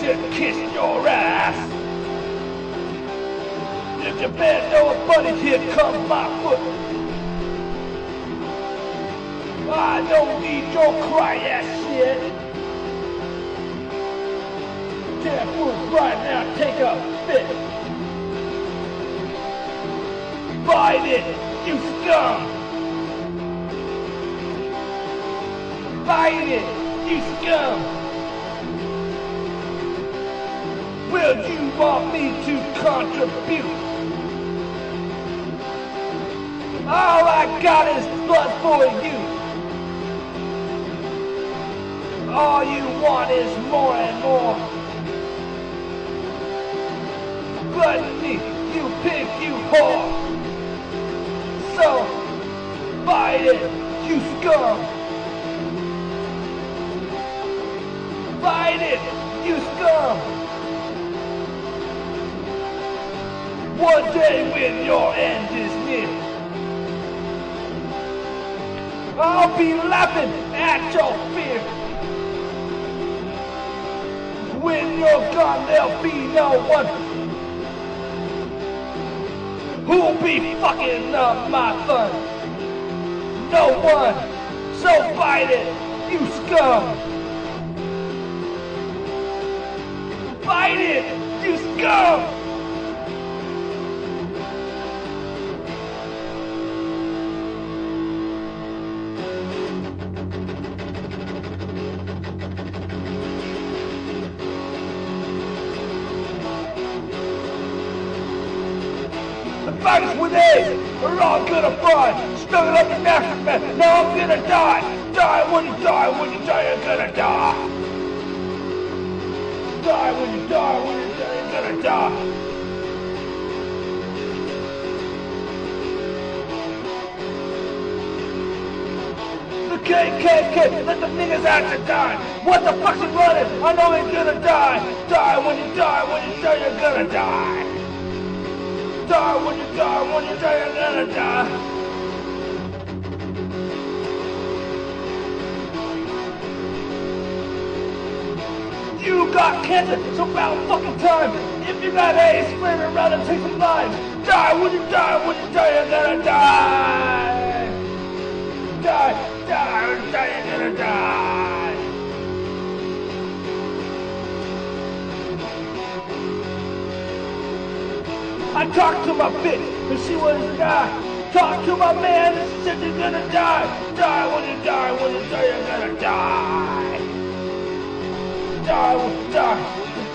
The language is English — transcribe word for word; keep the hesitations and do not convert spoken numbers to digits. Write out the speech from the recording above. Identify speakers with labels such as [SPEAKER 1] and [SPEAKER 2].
[SPEAKER 1] should kiss your ass. If you better know buddy, here comes my foot. I don't need your cry ass shit. Ten foot right now, take a fit. Bite it, you scum. Bite it, you scum. Will you want me to contribute? All I got is blood for you. All you want is more and more. Gluttony, you pig, you whore. So, bite it, you scum. Bite it, you scum. One day when your end is near, I'll be laughing at your fear. When you're gone, there'll be no one who'll be fucking up my fun. No one. So bite it, you scum. Bite it, you scum. The fighters with AIDS are all gonna fry. Stuck it up in aftermath. Now I'm gonna die. Die when you die, when you die, you're gonna die. Die when you die, when you die, you're gonna die. The K K K, let the niggas out to die. What the fuck's he running? I know he's gonna die. Die when you die, when you die, you're gonna die. Die when you die, when you die, you're gonna die. You got cancer, so about fucking time. If you got AIDS, spread it around and take some lives. Die when you die, when you die, you're gonna die. Die, die, when you die, you're gonna die. I talked to my bitch, and she was to die. Talk to my man, and she said you're gonna die. Die when you die, when you die, you're gonna die. Die when you die,